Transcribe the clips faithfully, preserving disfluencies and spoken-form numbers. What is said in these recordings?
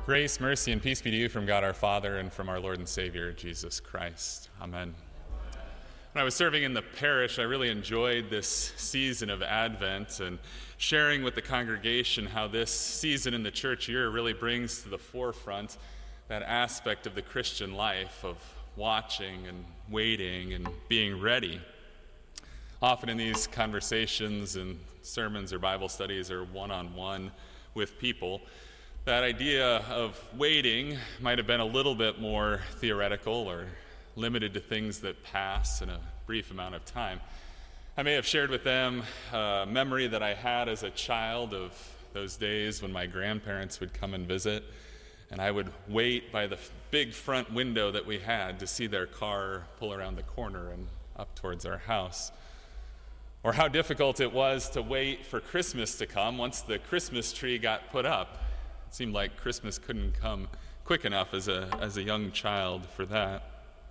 Grace, mercy, and peace be to you from God our Father and from our Lord and Savior, Jesus Christ. Amen. When I was serving in the parish, I really enjoyed this season of Advent and sharing with the congregation how this season in the church year really brings to the forefront that aspect of the Christian life of watching and waiting and being ready. Often in these conversations and sermons or Bible studies or one-on-one with people, that idea of waiting might have been a little bit more theoretical or limited to things that pass in a brief amount of time. I may have shared with them a memory that I had as a child of those days when my grandparents would come and visit, and I would wait by the big front window that we had to see their car pull around the corner and up towards our house. Or how difficult it was to wait for Christmas to come once the Christmas tree got put up. It seemed like Christmas couldn't come quick enough as a as a young child for that.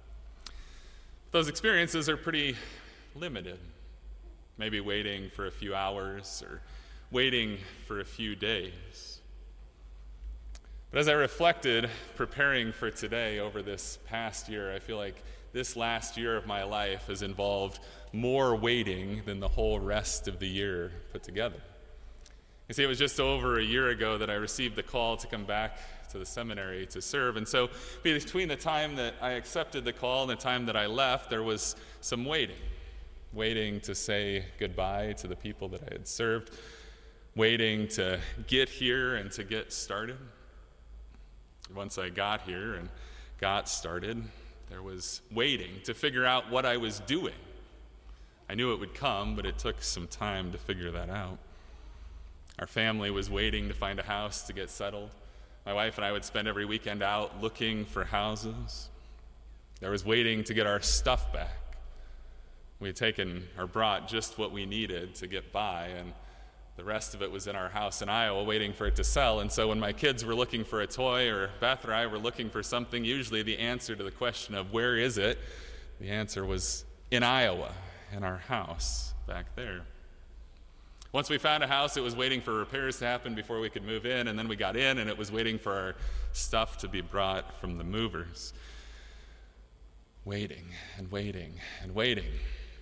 Those experiences are pretty limited. Maybe waiting for a few hours or waiting for a few days. But as I reflected, preparing for today over this past year, I feel like this last year of my life has involved more waiting than the whole rest of the year put together. You see, it was just over a year ago that I received the call to come back to the seminary to serve. And so between the time that I accepted the call and the time that I left, there was some waiting. Waiting to say goodbye to the people that I had served. Waiting to get here and to get started. Once I got here and got started, there was waiting to figure out what I was doing. I knew it would come, but it took some time to figure that out. Our family was waiting to find a house to get settled. My wife and I would spend every weekend out looking for houses. There was waiting to get our stuff back. We had taken or brought just what we needed to get by, and the rest of it was in our house in Iowa waiting for it to sell. And so when my kids were looking for a toy or Beth or I were looking for something, usually the answer to the question of where is it, the answer was in Iowa, in our house back there. Once we found a house, it was waiting for repairs to happen before we could move in, and then we got in, and it was waiting for our stuff to be brought from the movers. Waiting and waiting and waiting.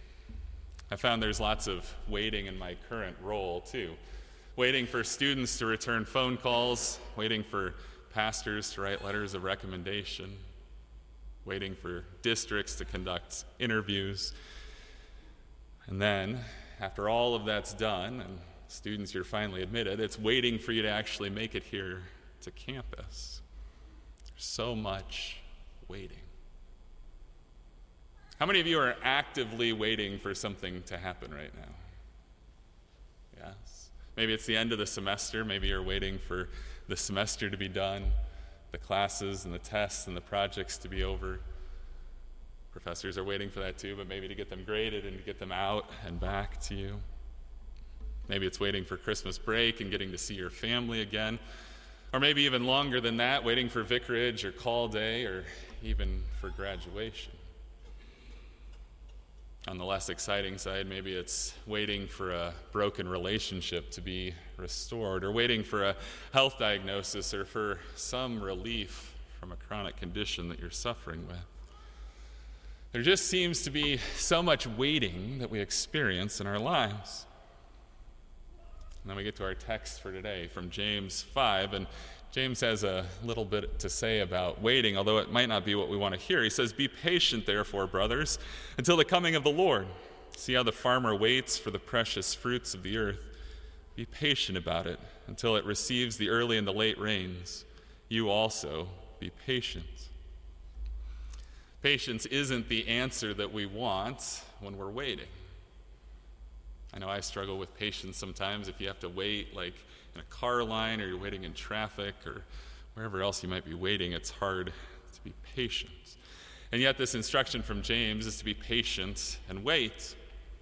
I found there's lots of waiting in my current role, too. Waiting for students to return phone calls, waiting for pastors to write letters of recommendation, waiting for districts to conduct interviews, and then after all of that's done, and students, you're finally admitted, it's waiting for you to actually make it here to campus. There's so much waiting. How many of you are actively waiting for something to happen right now? Yes. Maybe it's the end of the semester. Maybe you're waiting for the semester to be done, the classes and the tests and the projects to be over. Professors are waiting for that too, but maybe to get them graded and to get them out and back to you. Maybe it's waiting for Christmas break and getting to see your family again. Or maybe even longer than that, waiting for vicarage or call day or even for graduation. On the less exciting side, maybe it's waiting for a broken relationship to be restored, or waiting for a health diagnosis, or for some relief from a chronic condition that you're suffering with. There just seems to be so much waiting that we experience in our lives. And then we get to our text for today from James five, and James has a little bit to say about waiting, although it might not be what we want to hear. He says, "Be patient, therefore, brothers, until the coming of the Lord. See how the farmer waits for the precious fruits of the earth. Be patient about it until it receives the early and the late rains. You also be patient." Patience isn't the answer that we want when we're waiting. I know I struggle with patience sometimes. If you have to wait, like in a car line, or you're waiting in traffic, or wherever else you might be waiting, it's hard to be patient. And yet this instruction from James is to be patient and wait.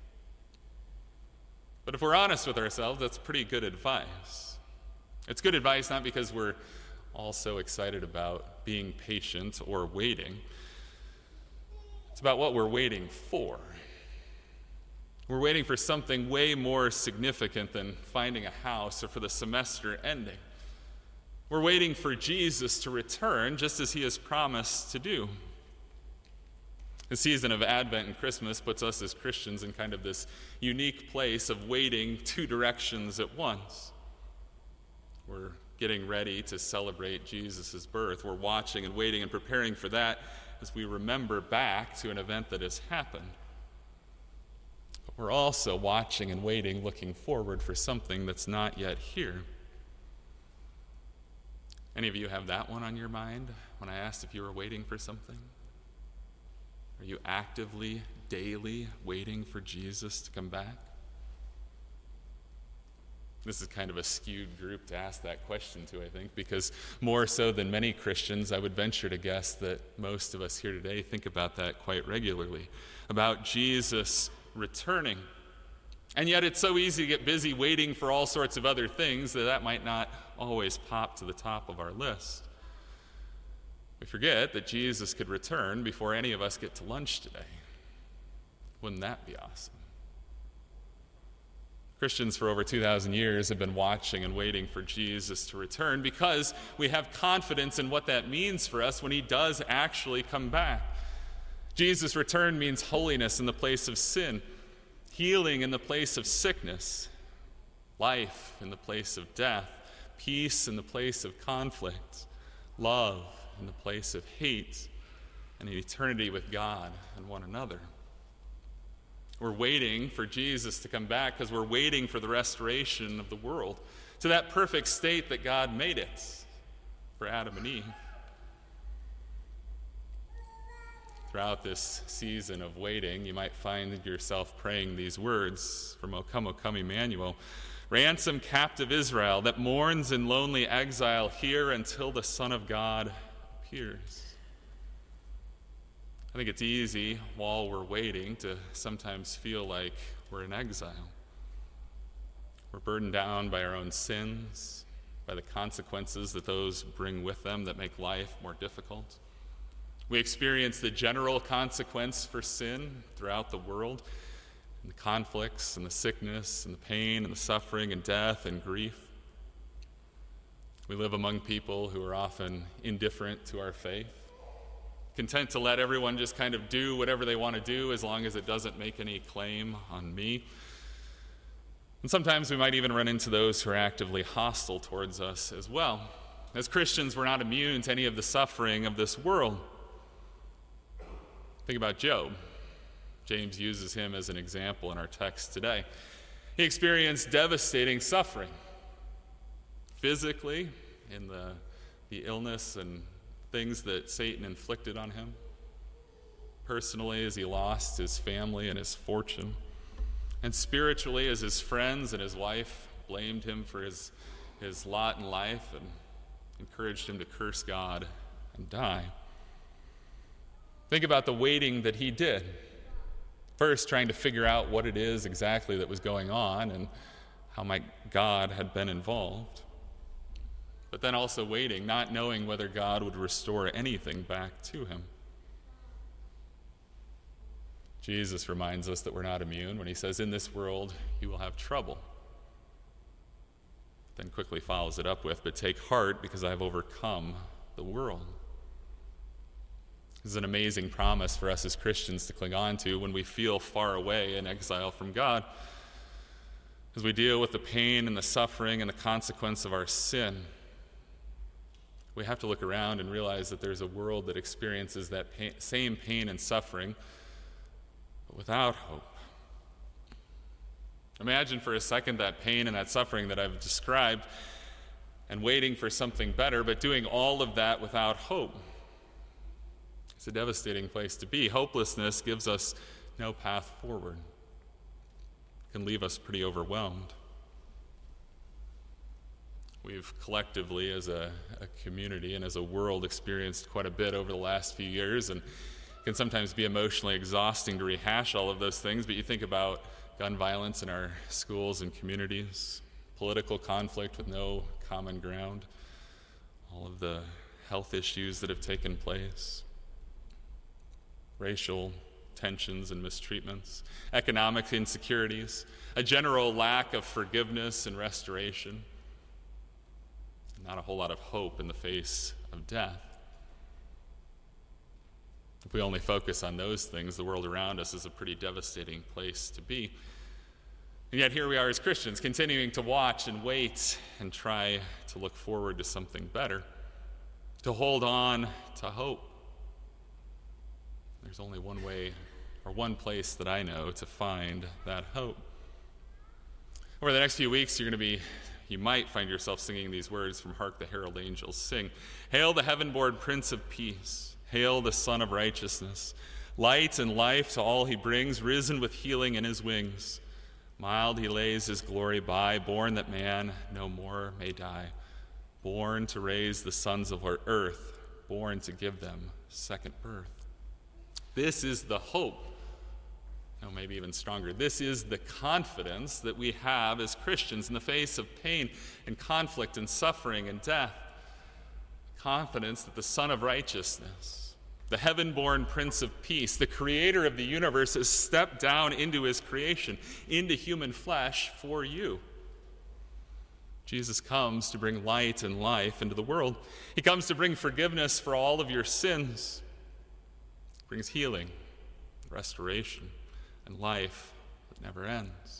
But if we're honest with ourselves, that's pretty good advice. It's good advice not because we're all so excited about being patient or waiting. It's about what we're waiting for. We're waiting for something way more significant than finding a house or for the semester ending. We're waiting for Jesus to return, just as he has promised to do. The season of Advent and Christmas puts us as Christians in kind of this unique place of waiting two directions at once. We're getting ready to celebrate Jesus' birth. We're watching and waiting and preparing for that as we remember back to an event that has happened. But we're also watching and waiting, looking forward for something that's not yet here. Any of you have that one on your mind when I asked if you were waiting for something? Are you actively, daily waiting for Jesus to come back? This is kind of a skewed group to ask that question to, I think, because more so than many Christians, I would venture to guess that most of us here today think about that quite regularly, about Jesus returning. And yet it's so easy to get busy waiting for all sorts of other things that that might not always pop to the top of our list. We forget that Jesus could return before any of us get to lunch today. Wouldn't that be awesome? Christians for over two thousand years have been watching and waiting for Jesus to return because we have confidence in what that means for us when he does actually come back. Jesus' return means holiness in the place of sin, healing in the place of sickness, life in the place of death, peace in the place of conflict, love in the place of hate, and an eternity with God and one another. We're waiting for Jesus to come back because we're waiting for the restoration of the world to that perfect state that God made it for Adam and Eve. Throughout this season of waiting, you might find yourself praying these words from O Come, O Come, Emmanuel. Ransom captive Israel that mourns in lonely exile here until the Son of God appears. I think it's easy while we're waiting to sometimes feel like we're in exile. We're burdened down by our own sins, by the consequences that those bring with them that make life more difficult. We experience the general consequence for sin throughout the world, and the conflicts and the sickness and the pain and the suffering and death and grief. We live among people who are often indifferent to our faith, content to let everyone just kind of do whatever they want to do as long as it doesn't make any claim on me. And sometimes we might even run into those who are actively hostile towards us as well. As Christians, we're not immune to any of the suffering of this world. Think about Job. James uses him as an example in our text today. He experienced devastating suffering, physically, in the, the illness and things that Satan inflicted on him, personally as he lost his family and his fortune, and spiritually as his friends and his wife blamed him for his, his lot in life and encouraged him to curse God and die. Think about the waiting that he did. First, trying to figure out what it is exactly that was going on and how my God had been involved. But then also waiting, not knowing whether God would restore anything back to him. Jesus reminds us that we're not immune when he says, in this world you will have trouble. Then quickly follows it up with, but take heart because I have overcome the world. This is an amazing promise for us as Christians to cling on to when we feel far away in exile from God. As we deal with the pain and the suffering and the consequence of our sin, we have to look around and realize that there's a world that experiences that pain, same pain and suffering, but without hope. Imagine for a second that pain and that suffering that I've described and waiting for something better, but doing all of that without hope. It's a devastating place to be. Hopelessness gives us no path forward. It can leave us pretty overwhelmed. We've collectively, as a, a community and as a world, experienced quite a bit over the last few years, and it can sometimes be emotionally exhausting to rehash all of those things, but you think about gun violence in our schools and communities, political conflict with no common ground, all of the health issues that have taken place, racial tensions and mistreatments, economic insecurities, a general lack of forgiveness and restoration. not a whole lot of hope in the face of death. If we only focus on those things, the world around us is a pretty devastating place to be. And yet here we are as Christians, continuing to watch and wait and try to look forward to something better, to hold on to hope. There's only one way or one place that I know to find that hope. Over the next few weeks, you're going to be, you might find yourself singing these words from Hark the Herald Angels Sing. Hail the heaven-born Prince of Peace. Hail the Son of Righteousness. Light and life to all he brings, risen with healing in his wings. Mild he lays his glory by, born that man no more may die. Born to raise the sons of our earth, born to give them second birth. This is the hope, no, maybe even stronger. This is the confidence that we have as Christians in the face of pain and conflict and suffering and death. Confidence that the Son of Righteousness, the heaven-born Prince of Peace, the creator of the universe, has stepped down into his creation, into human flesh for you. Jesus comes to bring light and life into the world. He comes to bring forgiveness for all of your sins. He brings healing, restoration, and life that never ends.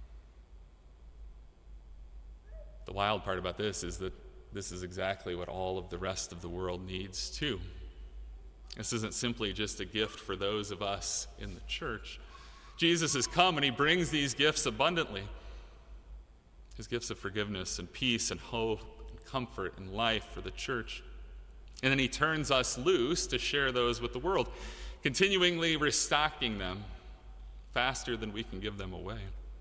The wild part about this is that this is exactly what all of the rest of the world needs too. This isn't simply just a gift for those of us in the church. Jesus has come and he brings these gifts abundantly. His gifts of forgiveness and peace and hope and comfort and life for the church. And then he turns us loose to share those with the world, continually restocking them faster than we can give them away.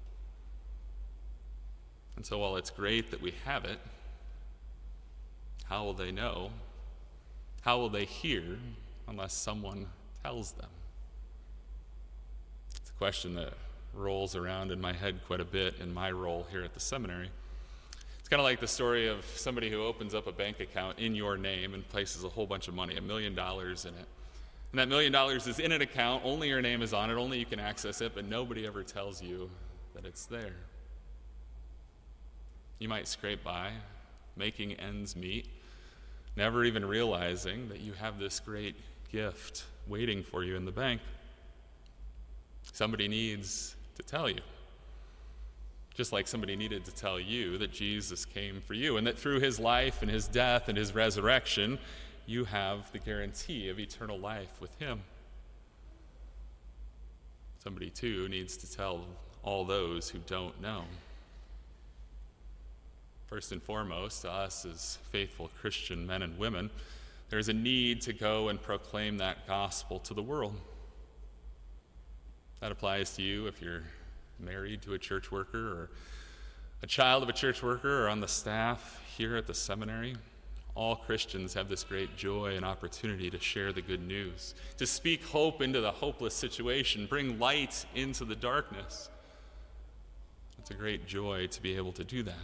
And so while it's great that we have it, how will they know? How will they hear unless someone tells them? It's a question that rolls around in my head quite a bit in my role here at the seminary. It's kind of like the story of somebody who opens up a bank account in your name and places a whole bunch of money, a million dollars in it. And that million dollars is in an account, only your name is on it, only you can access it, but nobody ever tells you that it's there. You might scrape by, making ends meet, never even realizing that you have this great gift waiting for you in the bank. Somebody needs to tell you. Just like somebody needed to tell you that Jesus came for you and that through his life and his death and his resurrection, you have the guarantee of eternal life with him. Somebody, too, needs to tell all those who don't know. First and foremost, to us as faithful Christian men and women, there's a need to go and proclaim that gospel to the world. That applies to you if you're married to a church worker or a child of a church worker or on the staff here at the seminary. All Christians have this great joy and opportunity to share the good news, to speak hope into the hopeless situation, bring light into the darkness. It's a great joy to be able to do that.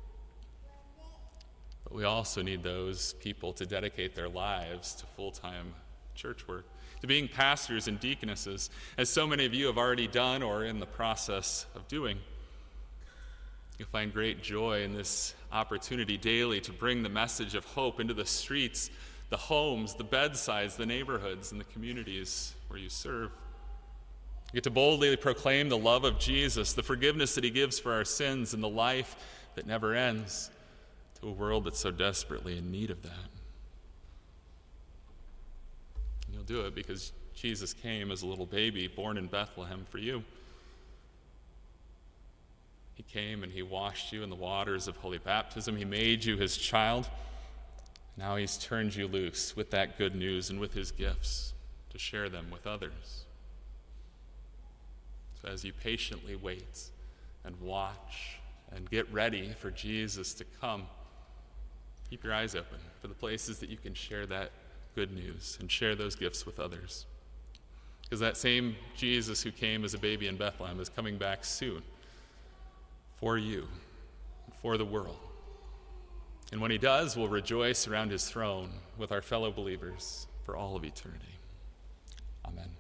But we also need those people to dedicate their lives to full-time church work, to being pastors and deaconesses, as so many of you have already done or are in the process of doing. You'll find great joy in this opportunity daily to bring the message of hope into the streets, the homes, the bedsides, the neighborhoods, and the communities where you serve. You get to boldly proclaim the love of Jesus, the forgiveness that he gives for our sins, and the life that never ends to a world that's so desperately in need of that. And you'll do it because Jesus came as a little baby born in Bethlehem for you. He came and he washed you in the waters of holy baptism. He made you his child. Now he's turned you loose with that good news and with his gifts to share them with others. So as you patiently wait and watch and get ready for Jesus to come, keep your eyes open for the places that you can share that good news and share those gifts with others. Because that same Jesus who came as a baby in Bethlehem is coming back soon for you, for the world. And when he does, we'll rejoice around his throne with our fellow believers for all of eternity. Amen.